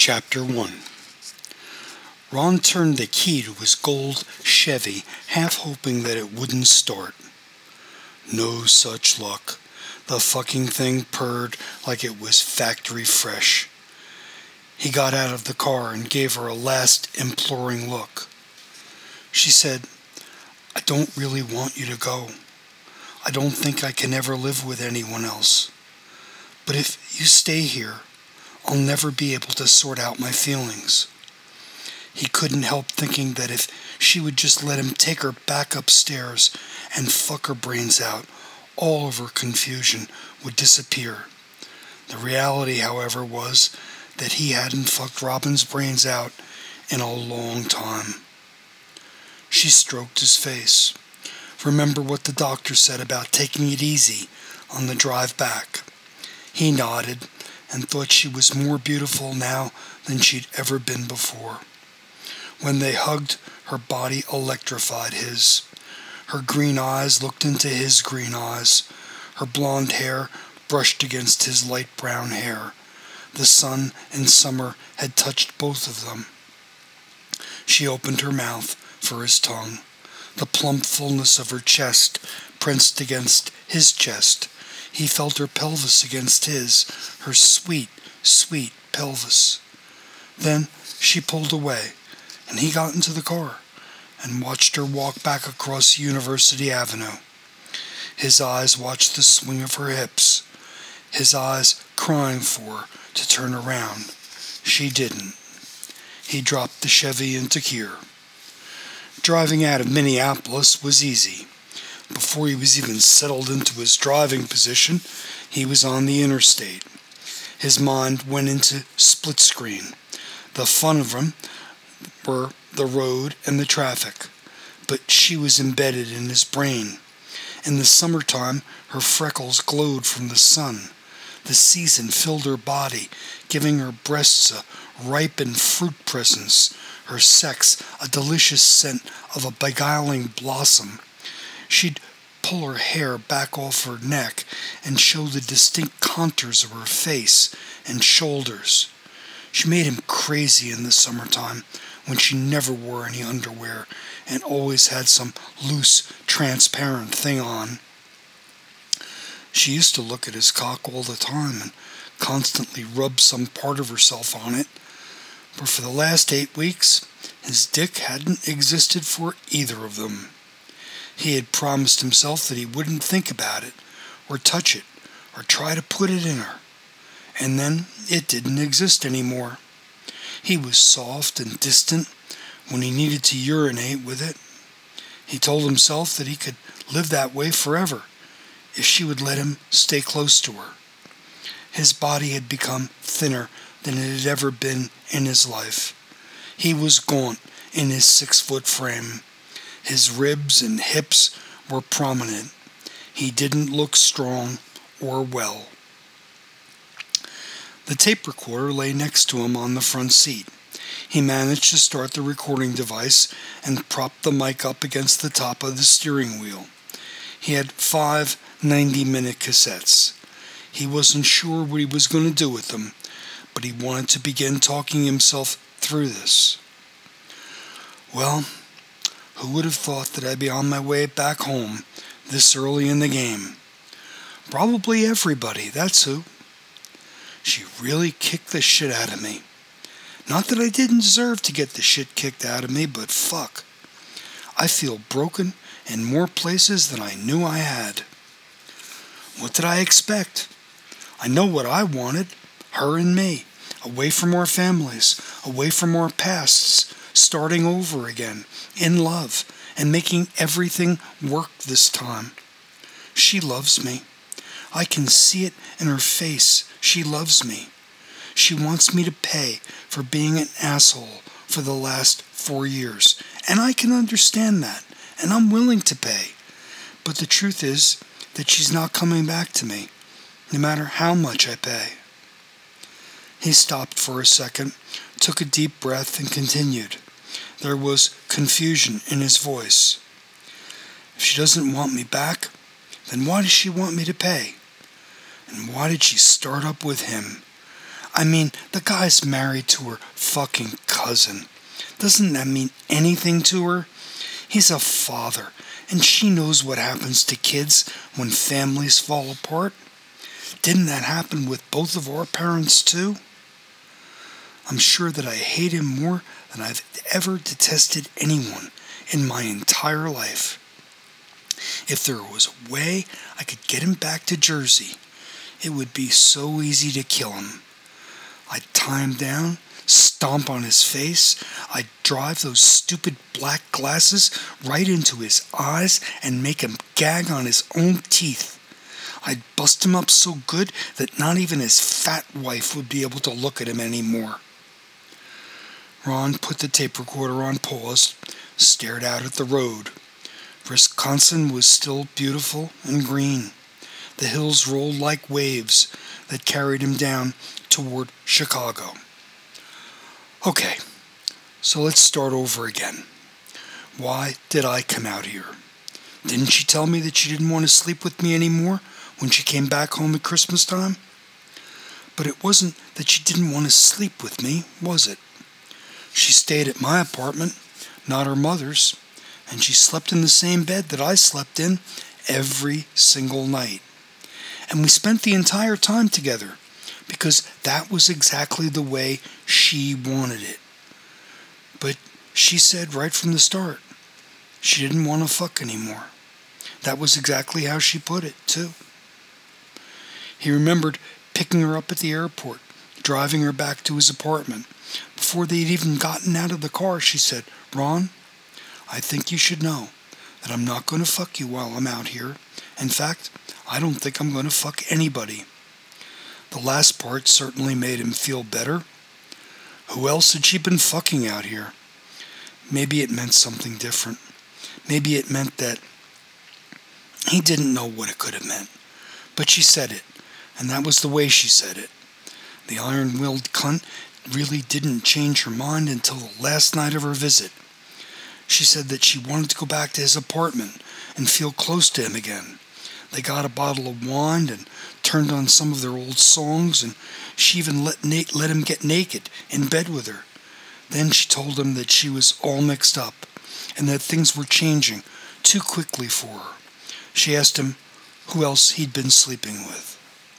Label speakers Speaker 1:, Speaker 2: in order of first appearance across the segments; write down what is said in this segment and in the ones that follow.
Speaker 1: Chapter 1. Ron turned the key to his gold Chevy, half hoping that it wouldn't start. No such luck. The fucking thing purred like it was factory fresh. He got out of the car and gave her a last imploring look. She said, "I don't really want you to go. I don't think I can ever live with anyone else. But if you stay here, I'll never be able to sort out my feelings." He couldn't help thinking that if she would just let him take her back upstairs and fuck her brains out, all of her confusion would disappear. The reality, however, was that he hadn't fucked Robin's brains out in a long time. She stroked his face. "Remember what the doctor said about taking it easy on the drive back?" He nodded and thought she was more beautiful now than she'd ever been before. When they hugged, her body electrified his. Her green eyes looked into his green eyes. Her blonde hair brushed against his light brown hair. The sun and summer had touched both of them. She opened her mouth for his tongue. The plump fullness of her chest pressed against his chest. He felt her pelvis against his, her sweet, sweet pelvis. Then she pulled away, and he got into the car and watched her walk back across University Avenue. His eyes watched the swing of her hips, his eyes crying for her to turn around. She didn't. He dropped the Chevy into gear. Driving out of Minneapolis was easy. Before he was even settled into his driving position, he was on the interstate. His mind went into split screen. The fun of him were the road and the traffic, but she was embedded in his brain. In the summertime, her freckles glowed from the sun. The season filled her body, giving her breasts a ripened fruit presence, her sex a delicious scent of a beguiling blossom. She'd pull her hair back off her neck and show the distinct contours of her face and shoulders. She made him crazy in the summertime when she never wore any underwear and always had some loose, transparent thing on. She used to look at his cock all the time and constantly rub some part of herself on it, but for the last 8 weeks, his dick hadn't existed for either of them. He had promised himself that he wouldn't think about it, or touch it, or try to put it in her. And then it didn't exist anymore. He was soft and distant when he needed to urinate with it. He told himself that he could live that way forever if she would let him stay close to her. His body had become thinner than it had ever been in his life. He was gaunt in his 6-foot frame. His ribs and hips were prominent. He didn't look strong or well. The tape recorder lay next to him on the front seat. He managed to start the recording device and propped the mic up against the top of the steering wheel. He had 5 90-minute cassettes. He wasn't sure what he was going to do with them, but he wanted to begin talking himself through this. "Well, who would have thought that I'd be on my way back home this early in the game? Probably everybody, that's who. She really kicked the shit out of me. Not that I didn't deserve to get the shit kicked out of me, but fuck. I feel broken in more places than I knew I had. What did I expect? I know what I wanted, her and me, away from our families, away from our pasts, starting over again, in love, and making everything work this time. She loves me. I can see it in her face. She loves me. She wants me to pay for being an asshole for the last 4 years, and I can understand that, and I'm willing to pay. But the truth is that she's not coming back to me, no matter how much I pay." He stopped for a second, took a deep breath, and continued. There was confusion in his voice. "If she doesn't want me back, then why does she want me to pay? And why did she start up with him? I mean, the guy's married to her fucking cousin. Doesn't that mean anything to her? He's a father, and she knows what happens to kids when families fall apart. Didn't that happen with both of our parents too? I'm sure that I hate him more than I've ever detested anyone in my entire life. If there was a way I could get him back to Jersey, it would be so easy to kill him. I'd tie him down, stomp on his face, I'd drive those stupid black glasses right into his eyes and make him gag on his own teeth. I'd bust him up so good that not even his fat wife would be able to look at him anymore. Ron put the tape recorder on pause, stared out at the road. Wisconsin was still beautiful and green. The hills rolled like waves that carried him down toward Chicago. Okay, so let's start over again. Why did I come out here? Didn't she tell me that she didn't want to sleep with me anymore when she came back home at Christmas time? But it wasn't that she didn't want to sleep with me, was it? She stayed at my apartment, not her mother's, and she slept in the same bed that I slept in every single night. And we spent the entire time together because that was exactly the way she wanted it. But she said right from the start, she didn't want to fuck anymore. That was exactly how she put it, too. He remembered picking her up at the airport, driving her back to his apartment. Before they'd even gotten out of the car, she said, "Ron, I think you should know that I'm not going to fuck you while I'm out here. In fact, I don't think I'm going to fuck anybody." The last part certainly made him feel better. Who else had she been fucking out here? Maybe it meant something different. Maybe it meant that he didn't know what it could have meant. But she said it, and that was the way she said it. The iron-willed cunt really didn't change her mind until the last night of her visit. She said that she wanted to go back to his apartment and feel close to him again. They got a bottle of wine and turned on some of their old songs, and she even let him get naked in bed with her. Then she told him that she was all mixed up and that things were changing too quickly for her. She asked him who else he'd been sleeping with.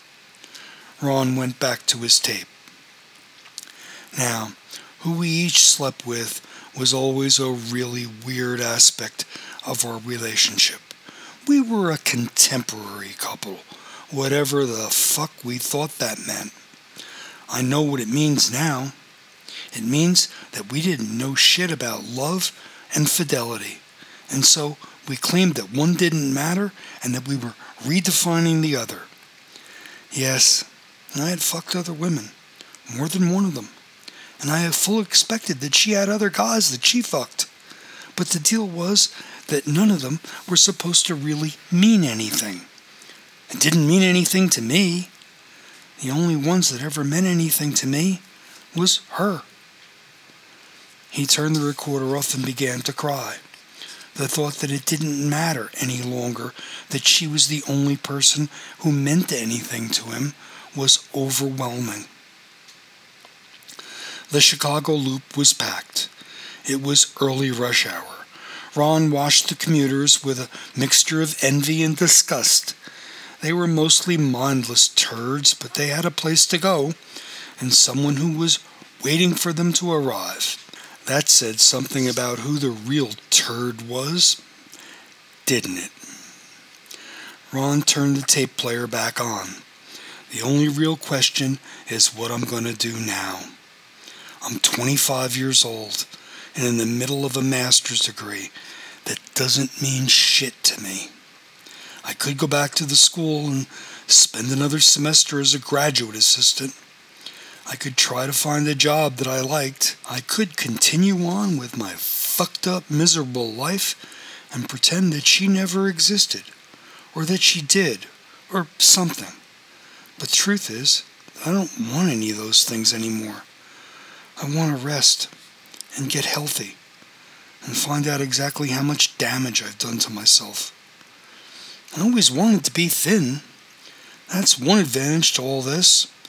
Speaker 1: Ron went back to his tape. Now, who we each slept with was always a really weird aspect of our relationship. We were a contemporary couple, whatever the fuck we thought that meant. I know what it means now. It means that we didn't know shit about love and fidelity, and so we claimed that one didn't matter and that we were redefining the other. Yes, I had fucked other women, more than one of them, and I had fully expected that she had other guys that she fucked. But the deal was that none of them were supposed to really mean anything. It didn't mean anything to me. The only ones that ever meant anything to me was her. He turned the recorder off and began to cry. The thought that it didn't matter any longer that she was the only person who meant anything to him was overwhelming. The Chicago Loop was packed. It was early rush hour. Ron watched the commuters with a mixture of envy and disgust. They were mostly mindless turds, but they had a place to go, and someone who was waiting for them to arrive. That said something about who the real turd was, didn't it? Ron turned the tape player back on. The only real question is what I'm going to do now. I'm 25 years old and in the middle of a master's degree that doesn't mean shit to me. I could go back to the school and spend another semester as a graduate assistant. I could try to find a job that I liked. I could continue on with my fucked up, miserable life and pretend that she never existed, or that she did, or something. But the truth is, I don't want any of those things anymore. I want to rest and get healthy and find out exactly how much damage I've done to myself. I always wanted to be thin. That's one advantage to all this.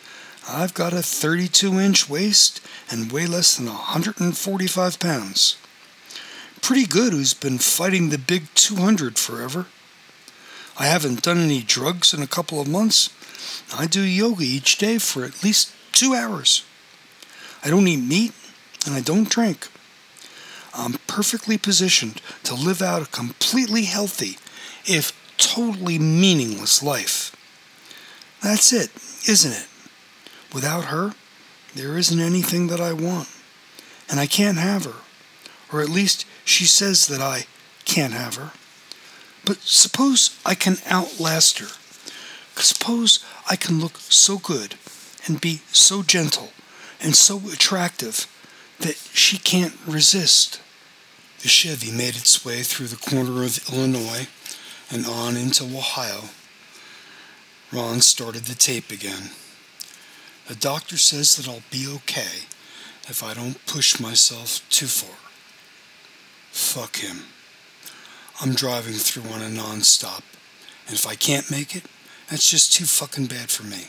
Speaker 1: I've got a 32-inch waist and weigh less than 145 pounds. Pretty good who's been fighting the big 200 forever. I haven't done any drugs in a couple of months. I do yoga each day for at least 2 hours. I don't eat meat and I don't drink. I'm perfectly positioned to live out a completely healthy, if totally meaningless life. That's it, isn't it? Without her, there isn't anything that I want. And I can't have her. Or at least she says that I can't have her. But suppose I can outlast her. Suppose I can look so good and be so gentle and so attractive that she can't resist. The Chevy made its way through the corner of Illinois and on into Ohio. Ron started the tape again. The doctor says that I'll be okay if I don't push myself too far. Fuck him. I'm driving through on a non-stop, and if I can't make it, that's just too fucking bad for me.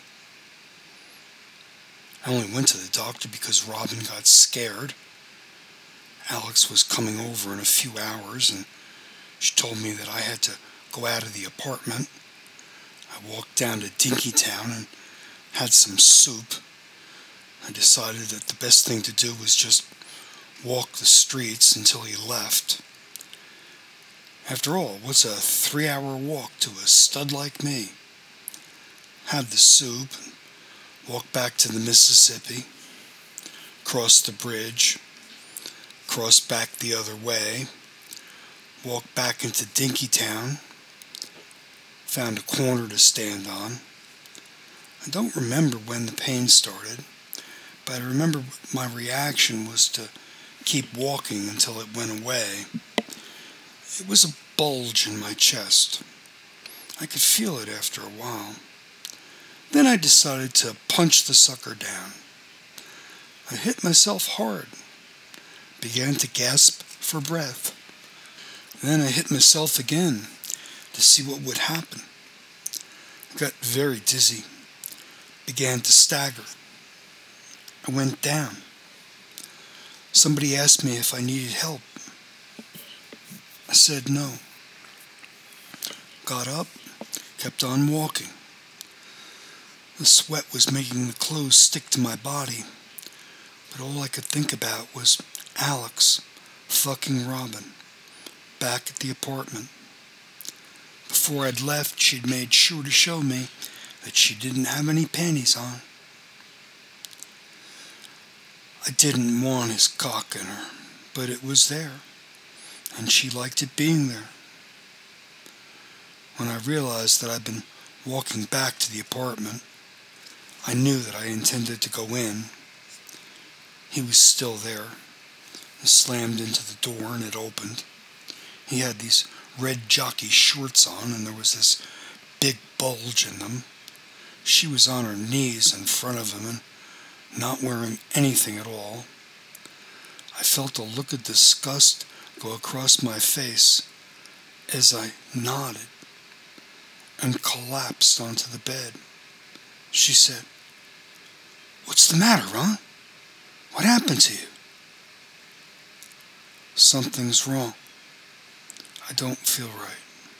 Speaker 1: I only went to the doctor because Robin got scared. Alex was coming over in a few hours, and she told me that I had to go out of the apartment. I walked down to Dinkytown and had some soup. I decided that the best thing to do was just walk the streets until he left. After all, what's a 3-hour walk to a stud like me? Had the soup, walked back to the Mississippi, crossed the bridge, crossed back the other way, walked back into Dinkytown, found a corner to stand on. I don't remember when the pain started, but I remember my reaction was to keep walking until it went away. It was a bulge in my chest. I could feel it after a while. Then I decided to punch the sucker down. I hit myself hard, began to gasp for breath. Then I hit myself again to see what would happen. I got very dizzy, began to stagger. I went down. Somebody asked me if I needed help. I said no. Got up, kept on walking. The sweat was making the clothes stick to my body, but all I could think about was Alex fucking Robin back at the apartment. Before I'd left, she'd made sure to show me that she didn't have any panties on. I didn't want his cock in her, but it was there, and she liked it being there. When I realized that I'd been walking back to the apartment, I knew that I intended to go in. He was still there. I slammed into the door and it opened. He had these red jockey shorts on and there was this big bulge in them. She was on her knees in front of him and not wearing anything at all. I felt a look of disgust go across my face as I nodded and collapsed onto the bed. She said, "What's the matter, Ron? What happened to you?" "Something's wrong. I don't feel right."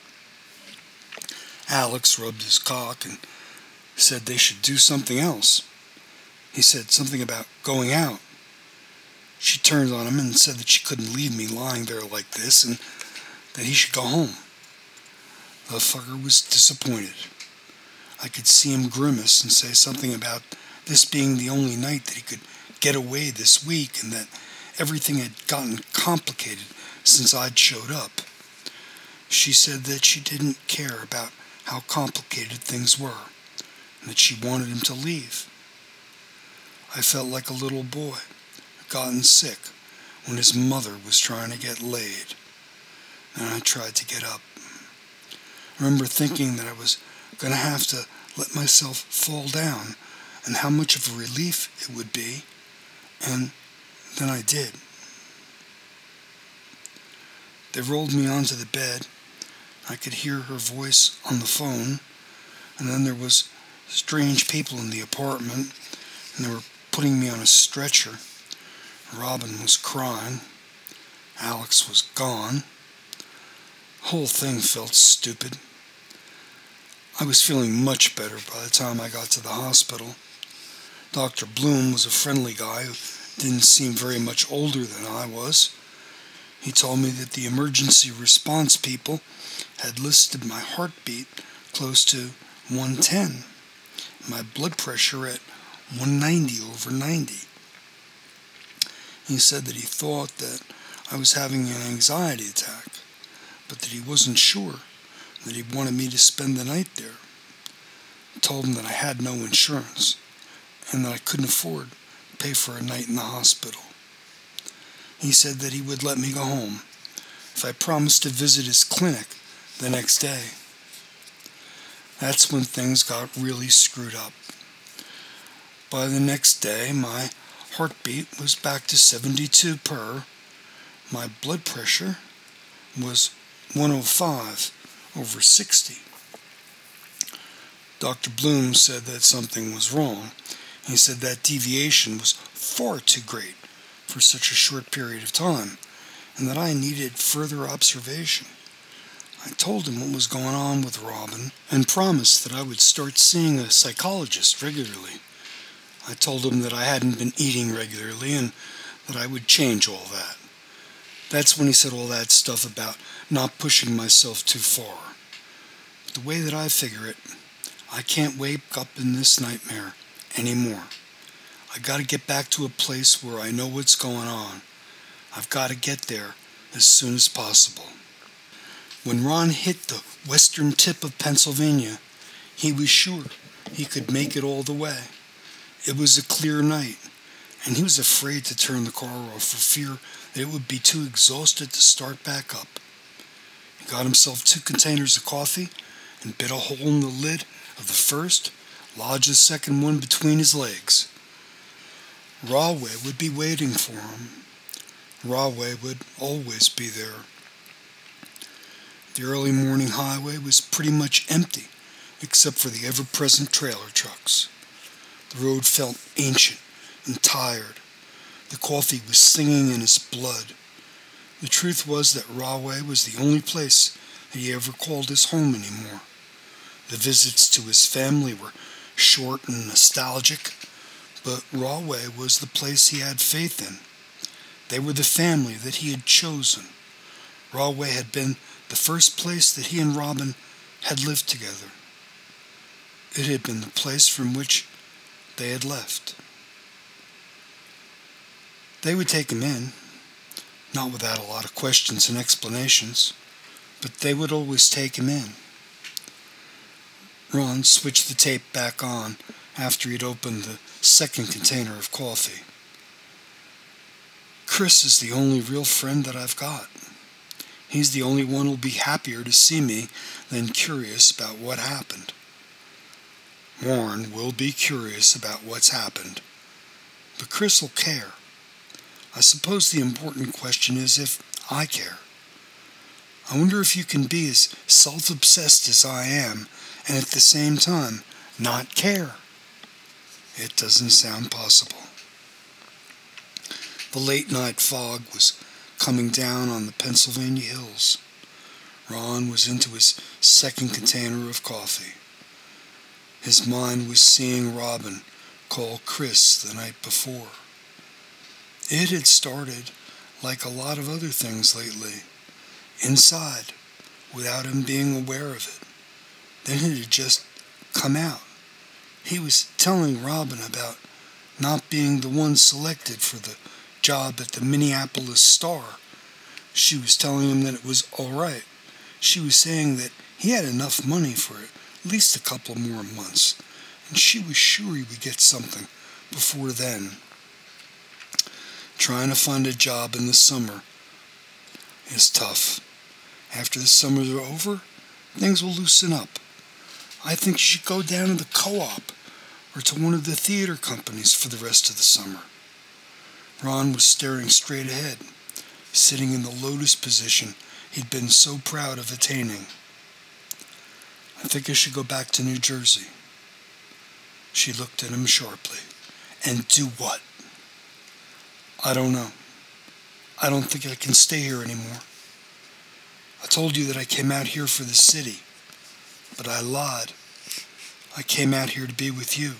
Speaker 1: Alex rubbed his cock and said they should do something else. He said something about going out. She turned on him and said that she couldn't leave me lying there like this and that he should go home. The fucker was disappointed. I could see him grimace and say something about this being the only night that he could get away this week and that everything had gotten complicated since I'd showed up. She said that she didn't care about how complicated things were and that she wanted him to leave. I felt like a little boy who'd gotten sick when his mother was trying to get laid, and I tried to get up. I remember thinking that I was going to have to let myself fall down and how much of a relief it would be, and then I did. They rolled me onto the bed. I could hear her voice on the phone, and then there was strange people in the apartment, and they were putting me on a stretcher. Robin was crying. Alex was gone. The whole thing felt stupid. I was feeling much better by the time I got to the hospital. Dr. Bloom was a friendly guy who didn't seem very much older than I was. He told me that the emergency response people had listed my heartbeat close to 110, my blood pressure at 190/90. He said that he thought that I was having an anxiety attack, but that he wasn't sure, that he wanted me to spend the night there. I told him that I had no insurance and that I couldn't afford to pay for a night in the hospital. He said that he would let me go home if I promised to visit his clinic the next day. That's when things got really screwed up. By the next day, my heartbeat was back to 72 per. My blood pressure was 105/60. Dr. Bloom said that something was wrong. He said that deviation was far too great for such a short period of time, and that I needed further observation. I told him what was going on with Robin and promised that I would start seeing a psychologist regularly. I told him that I hadn't been eating regularly and that I would change all that. That's when he said all that stuff about not pushing myself too far. But the way that I figure it, I can't wake up in this nightmare anymore. I got to get back to a place where I know what's going on. I've got to get there as soon as possible. When Ron hit the western tip of Pennsylvania, he was sure he could make it all the way. It was a clear night, and he was afraid to turn the car off for fear that it would be too exhausted to start back up. He got himself 2 containers of coffee and bit a hole in the lid of the first, lodged the second one between his legs. Rahway would be waiting for him. Rahway would always be there. The early morning highway was pretty much empty, except for the ever-present trailer trucks. The road felt ancient and tired. The coffee was singing in his blood. The truth was that Rahway was the only place that he ever called his home anymore. The visits to his family were short and nostalgic, but Rahway was the place he had faith in. They were the family that he had chosen. Rahway had been the first place that he and Robin had lived together. It had been the place from which they had left. They would take him in, not without a lot of questions and explanations, but they would always take him in. Ron switched the tape back on after he'd opened the second container of coffee. Chris is the only real friend that I've got. He's the only one who'll be happier to see me than curious about what happened. Warren will be curious about what's happened, but Chris will care. I suppose the important question is if I care. I wonder if you can be as self-obsessed as I am and at the same time not care. It doesn't sound possible. The late-night fog was coming down on the Pennsylvania hills. Ron was into his second container of coffee. His mind was seeing Robin call Chris the night before. It had started like a lot of other things lately, inside, without him being aware of it. Then it had just come out. He was telling Robin about not being the one selected for the job at the Minneapolis Star. She was telling him that it was all right. She was saying that he had enough money for at least a couple more months, and she was sure he would get something before then. Trying to find a job in the summer is tough. After the summers are over, things will loosen up. I think you should go down to the co-op or to one of the theater companies for the rest of the summer. Ron was staring straight ahead, sitting in the lotus position he'd been so proud of attaining. I think I should go back to New Jersey. She looked at him sharply. And do what? I don't know. I don't think I can stay here anymore. I told you that I came out here for the city, but I lied. I came out here to be with you.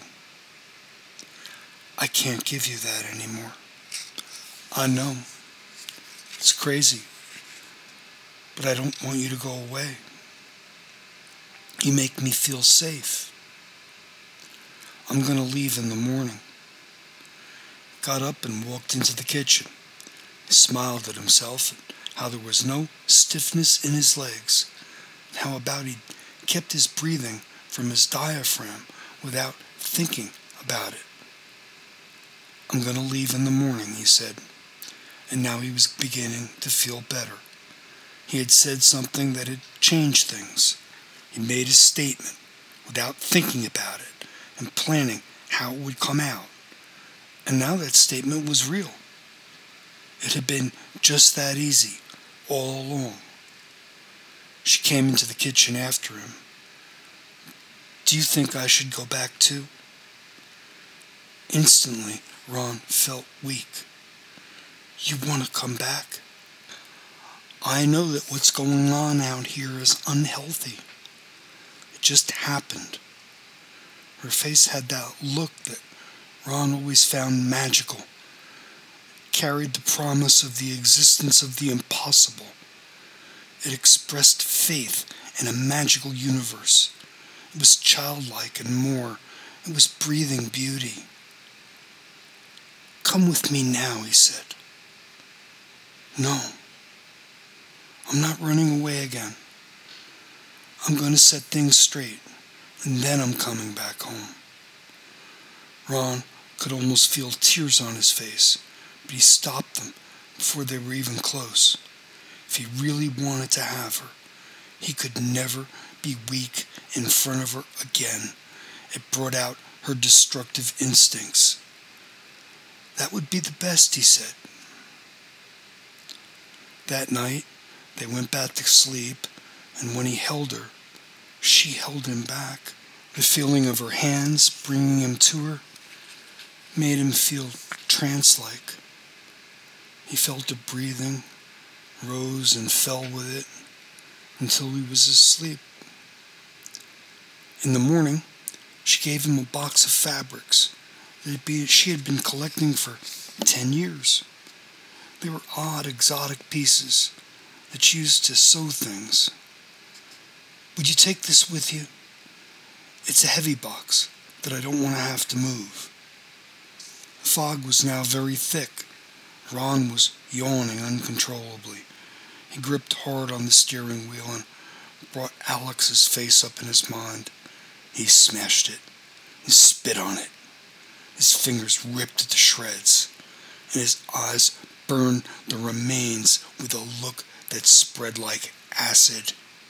Speaker 1: I can't give you that anymore. I know. It's crazy. But I don't want you to go away. You make me feel safe. I'm going to leave in the morning. Got up and walked into the kitchen. He smiled at himself at how there was no stiffness in his legs, and how about he'd kept his breathing from his diaphragm without thinking about it. I'm going to leave in the morning, he said, and now he was beginning to feel better. He had said something that had changed things. He made a statement without thinking about it and planning how it would come out. And now that statement was real. It had been just that easy all along. She came into the kitchen after him. Do you think I should go back too? Instantly, Ron felt weak. You want to come back? I know that what's going on out here is unhealthy. It just happened. Her face had that look that Ron always found magical. It carried the promise of the existence of the impossible. It expressed faith in a magical universe. It was childlike and more. It was breathing beauty. Come with me now, he said. No. I'm not running away again. I'm going to set things straight, and then I'm coming back home. Ron could almost feel tears on his face, but he stopped them before they were even close. If he really wanted to have her, he could never be weak in front of her again. It brought out her destructive instincts. That would be the best, he said. That night, they went back to sleep, and when he held her, she held him back. The feeling of her hands bringing him to her made him feel trance-like. He felt her breathing, rose and fell with it, until he was asleep. In the morning, she gave him a box of fabrics that she had been collecting for 10 years. They were odd, exotic pieces that she used to sew things. Would you take this with you? It's a heavy box that I don't want to have to move. The fog was now very thick. Ron was yawning uncontrollably. He gripped hard on the steering wheel and brought Alex's face up in his mind. He smashed it. He spit on it. His fingers ripped at the shreds, and his eyes burned the remains with a look that spread like acid.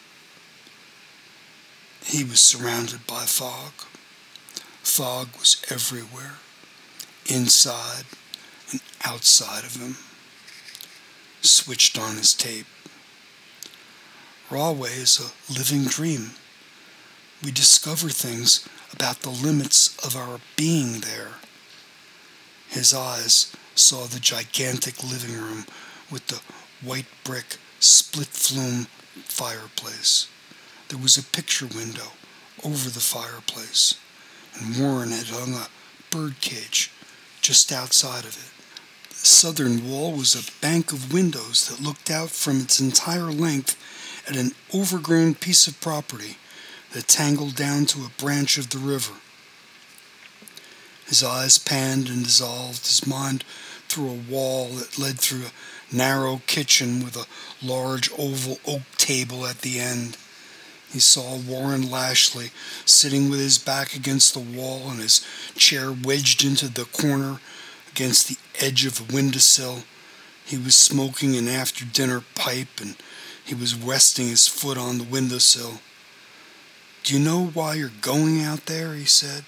Speaker 1: He was surrounded by fog. Fog was everywhere, inside and outside of him. Switched on his tape. Rahway is a living dream. We discover things about the limits of our being there. His eyes saw the gigantic living room with the white brick split flume fireplace. There was a picture window over the fireplace, and Warren had hung a bird cage just outside of it. The southern wall was a bank of windows that looked out from its entire length at an overgrown piece of property that tangled down to a branch of the river. His eyes panned and dissolved, his mind through a wall that led through a narrow kitchen with a large oval oak table at the end. He saw Warren Lashley sitting with his back against the wall and his chair wedged into the corner against the edge of a windowsill. He was smoking an after-dinner pipe and he was resting his foot on the windowsill. Do you know why you're going out there? He said.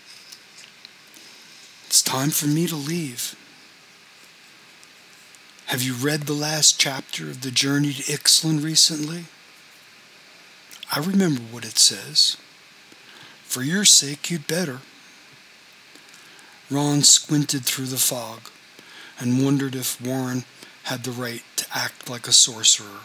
Speaker 1: It's time for me to leave. Have you read the last chapter of The Journey to Ixtlan recently? I remember what it says. For your sake, you'd better. Ron squinted through the fog and wondered if Warren had the right to act like a sorcerer.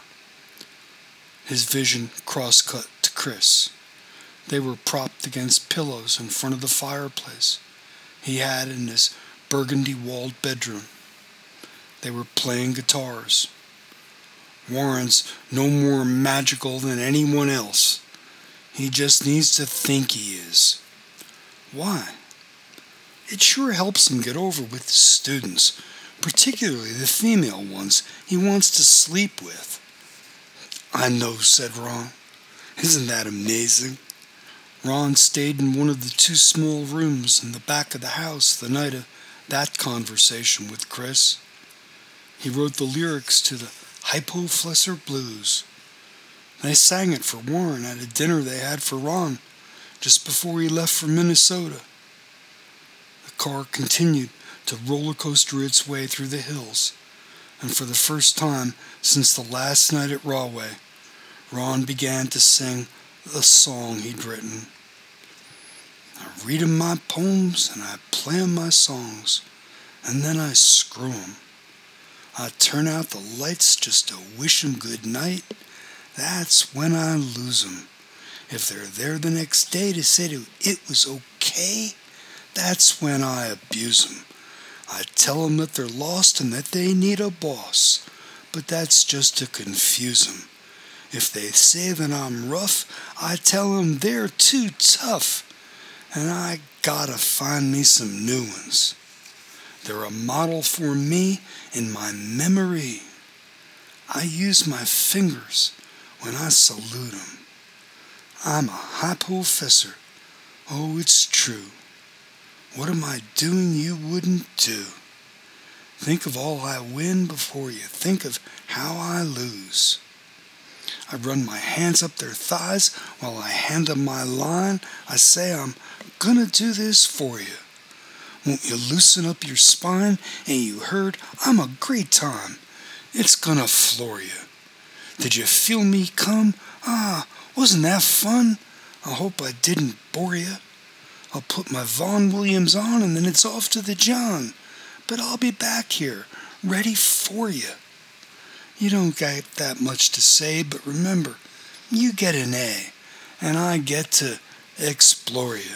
Speaker 1: His vision cross-cut to Chris. They were propped against pillows in front of the fireplace he had in his burgundy-walled bedroom. They were playing guitars. Warren's no more magical than anyone else. He just needs to think he is. Why? It sure helps him get over with his students, particularly the female ones he wants to sleep with. I know, said Ron. Isn't that amazing? Ron stayed in one of the 2 small rooms in the back of the house the night of that conversation with Chris. He wrote the lyrics to the Hypoflesser Blues. They sang it for Warren at a dinner they had for Ron just before he left for Minnesota. The car continued to roller coaster its way through the hills, and for the first time since the last night at Rahway, Ron began to sing the song he'd written. I read 'em my poems and I play 'em my songs, and then I screw 'em. I turn out the lights just to wish 'em good night. That's when I lose 'em. If they're there the next day to say it was okay, that's when I abuse 'em. I tell 'em that they're lost and that they need a boss, but that's just to confuse 'em. If they say that I'm rough, I tell 'em they're too tough, and I gotta find me some new ones. They're a model for me in my memory. I use my fingers when I salute 'em. I'm a hypofessor. Oh, it's true. What am I doing you wouldn't do? Think of all I win before you think of how I lose. I run my hands up their thighs while I hand 'em my line. I say I'm gonna do this for you. Won't you loosen up your spine? Ain't you heard? I'm a great time. It's gonna floor you. Did you feel me come? Wasn't that fun? I hope I didn't bore you. I'll put my Vaughan Williams on and then it's off to the John. But I'll be back here, ready for you. You don't get that much to say, but remember, you get an A, and I get to explore you.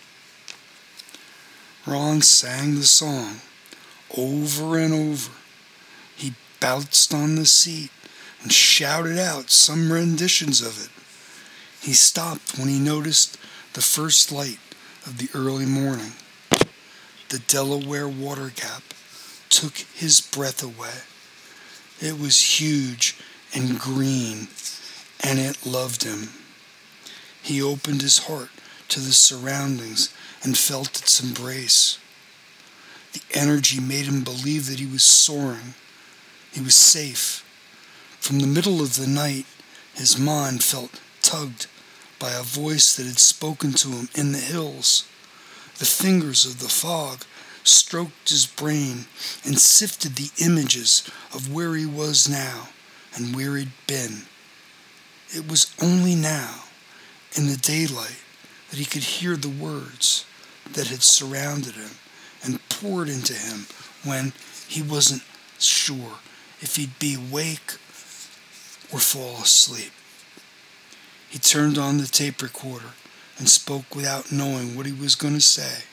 Speaker 1: Ron sang the song over and over. He bounced on the seat and shouted out some renditions of it. He stopped when he noticed the first light of the early morning. The Delaware water gap took his breath away. It was huge and green, and it loved him. He opened his heart to the surroundings and felt its embrace. The energy made him believe that he was soaring. He was safe. From the middle of the night, his mind felt tugged by a voice that had spoken to him in the hills. The fingers of the fog stroked his brain and sifted the images of where he was now and where he'd been. It was only now, in the daylight, that he could hear the words that had surrounded him and poured into him when he wasn't sure if he'd be awake or fall asleep. He turned on the tape recorder and spoke without knowing what he was going to say.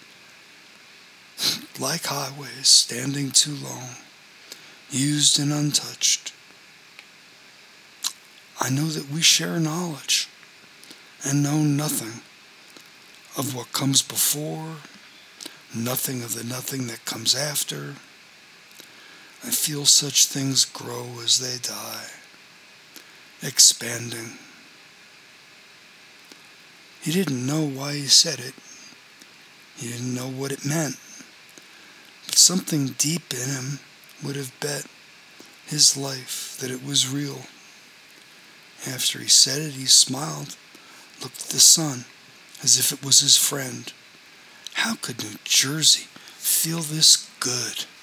Speaker 1: Like highways standing too long, used and untouched. I know that we share knowledge and know nothing of what comes before, nothing of the nothing that comes after. I feel such things grow as they die, expanding. He didn't know why he said it. He didn't know what it meant. But something deep in him would have bet his life that it was real. After he said it, he smiled, looked at the sun as if it was his friend. How could New Jersey feel this good?